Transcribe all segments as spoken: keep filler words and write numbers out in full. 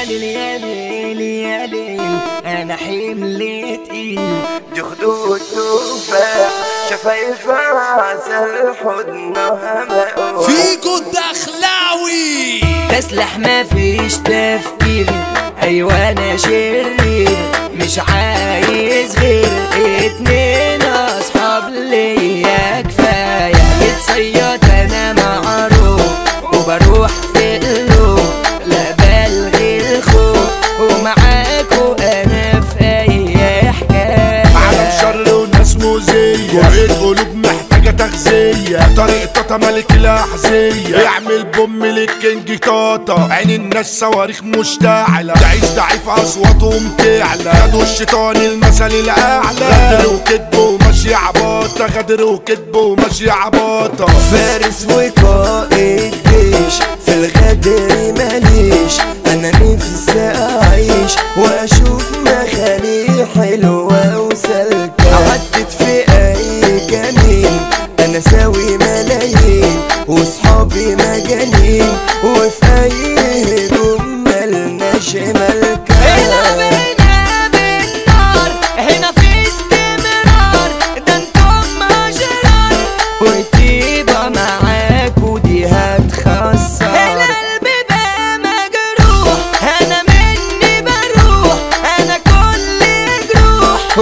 يا ليل يا ليل يا ليل انا حمل تقيل دي خدود تفاح شفايفها عسل حضنها مقوى فيكو الدخلاوي تسلح مفيش تفكير ايوه انا شرير مش عايز غير اتنين اصحاب ليا كفايه متصيط انا معروف وبروح في القلوب لا بلغي الخوف ومعاكوا انا في اي حكايه عالم شر وناس مؤذيه القلوب محتاجه تغذيه طريقتها ملك الاحذيه اعمل بوم للكينج طاطا عين الناس صواريخ مشتعله تعيش ضعيف اصواتهم تعلى خدوا الشيطان المثل الاعلى غدر وكدب وماشي عباطه غدر وكدب وماشي عباطه فارس وقائد جيش في الغدر ماليش انا نفسي اعيش واشوف مخالي حلوه وسلكه عدت في اي جنين انا ساوي ملايين وصحابي مجانين وفي اي هدوم ملناش ملكه هنا بينا بالنار هنا في استمرار ده انتم اشرار والطيبه معاكوا دي هتخسر هنا قلبي بقى مجروح انا مني بروح انا كل جروح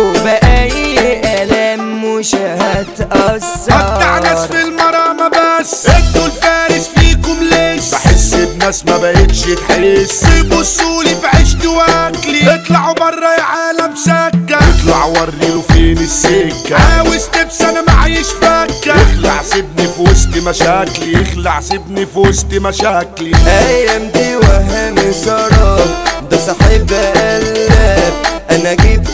وبأي ألم مش هتأثر قطع ناس في المرامى بس انتوا الفارس فيكم لسه بحس بناس ما بقتش تحس يبصولي في عشتي واكلي اطلعوا بره يا عالم سكه اطلع وريله فين السكه عاوز تبس انا معيش فكه اخلع سيبني في وسط مشاكلي اخلع سيبني في وسط مشاكلي ايام دي وهم سراب ده صاحب قلاب انا جبت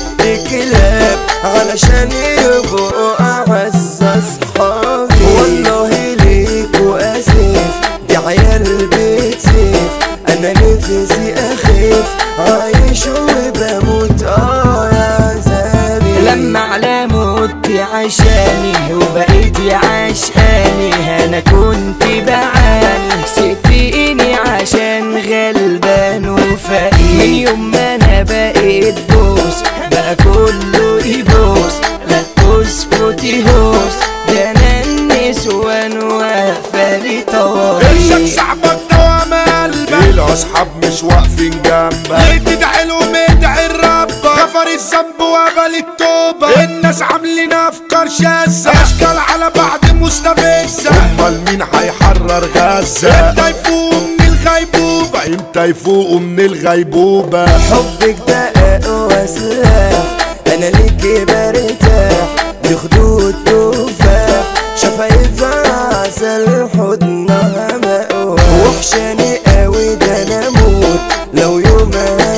كلاب علشان يبقوا اعز اصحابي والله ليكوا اسف دي عيال بتسيف انا نفسي اخف عايش وبموت اه يا زابي لما على موتي عشاني وبقيتي عشقاني انا كنت بعاني سبتيني عشان غلبان وفقير من يوم ما انا بقيت بوس بقى كله يبوس لا تسكتي هوس ده انا النسوان واقفه لي طوالي ارشك صاحبك دوام قلبك الاصحاب مش واقفين جنبك ليه تدعي لهم ادعي لربك غفر الذنب وقبل التوبه الناس عاملين افكار شاذه اشكال على بعض مستفزه امال مين هيحرر غزه امتى يفوقوا من الغيبوبه امتى يفوقوا من الغيبوبه حبك ده اقوى سلاح انا ليكي برتاح دي خدود تفاح شفايفها عسل حضنها مقوى وحشاني قوي ده انا اموت لو يوم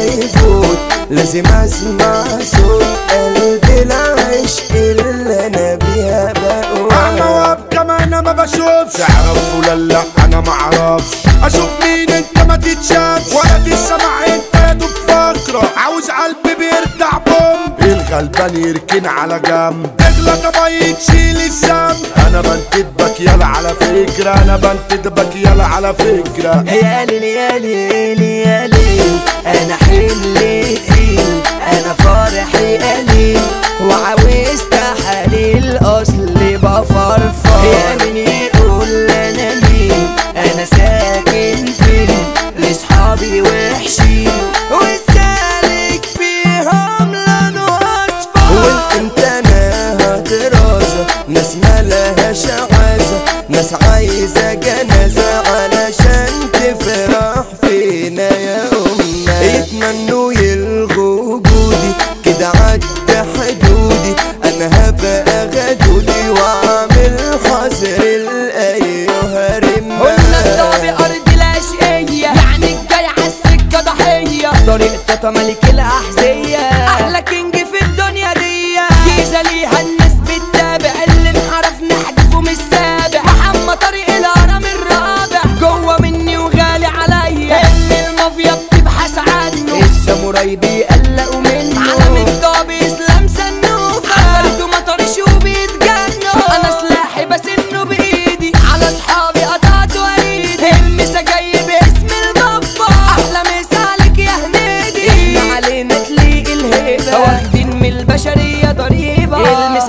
هيفوت لازم اسمع صوت قلبي العشق اللي انا بيها بقوى انا وابقى ما انا ما بشوفش تعرف ولا لا انا معرفش اشوف مين انت ما تتشافش ولا تسمع انت يا دوب فقره عاوز قلبي بيرتع بوم الغلبان يركن على جنب تغلط ابي تشيل الذنب انا بنتدبك يلا على فكره انا بنتدبك يلا على فكره يا ليل يا ليل يا ليل انا حمل تقيل انا فرحي قليل وعاوز تحاليل اصلي بفرفر يا مين يقول انا مين انا ساكن فين لاصحابي وحشين والسالك فيهم لونه اصفر وانت انا هترازة ناس مالهاش عازة ناس عايزة جنازة علشان تفرح فينا يا أمنا يتمنوا يلغوا وجودي كده عدى حدودي انا هبقى غدودي واعمل حظر الايها رمة قلنا الصعب ارض الاشقية يعني الجاي عالسكة ضحية طريقتها ملك الاحذية احلى كينج في الدنيا دي جيزة ليها الناس بتتابع اللي انحرف نحدفه مش سابع محمد طريق الهرم الرابع جوه مني وغالي عليا اللي المافيا بتبحث عنه الساموراي بيقلقوا منه علم الضابي اسلام سنوفة عفرته مطرش وبيتجنوا انا سلاحي بسنه بايدي على اصحابي قطعت وريدي المسا جاي باسم الغفار احلى مسا عليك يا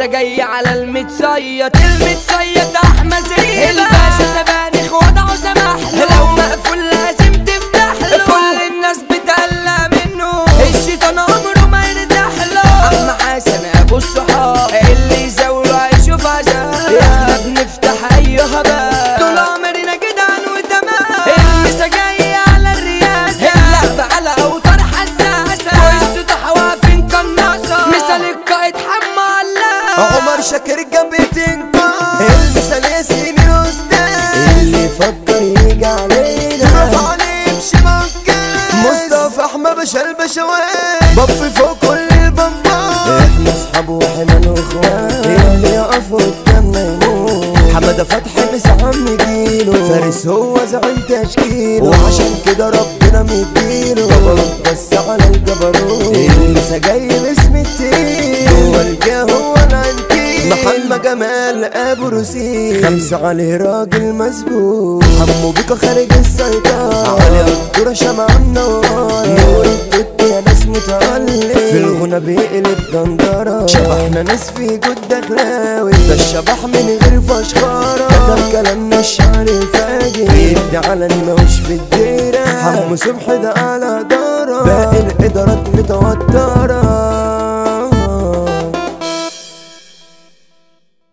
جاي على المتصيط المتصيط احمد زريبة الباشا سبانخ وضعه سمح لو مقفول لازم تفتح له كل الناس بتقلق منه الشيطان عمره ما يرتاح له عم حسن ابو الصحاب اللي يزاوله هيشوف عذاب احنا بنفتح اي هباب طول عمرنا جدعان وتمام المسا جاي على الرياسة اللعب على اوتار حساسة والصوت حوافين قناصة مثال القائد حمى الله عمر شاكر جنبي تنقى المثال ياسين الاستاذ اللي يفكر يجي علينا يروح عليه بشبكة مصطفى احمد باشا البشوات بطفي فوق كل البنبات احنا اصحاب واحنا الاخوات اللي يقف قدامنا يموت حمادة فتحي بس عم جيله فارس هو زعيم تشكيله وعشان كده ربنا مديله جبروت بس على الجبروت لسه جاي باسم التقيل جوه الجاه هو العنتيل محمد جمال ابو روسي خمسة عليه راجل مسبوق حمو بيكا خارج السيطرة علي الدورة شمع النوار نور الدود يا ناس متألق في الغنى بيقلب دندرة شبحنا ناس في جود دخلاوي ده الشبح من غير فشخرة كتب كلامنا الشعر الفاجر يدي علني ماهوش في الديرة حمو صبحي ده على دارة باقي الإدارات متوترة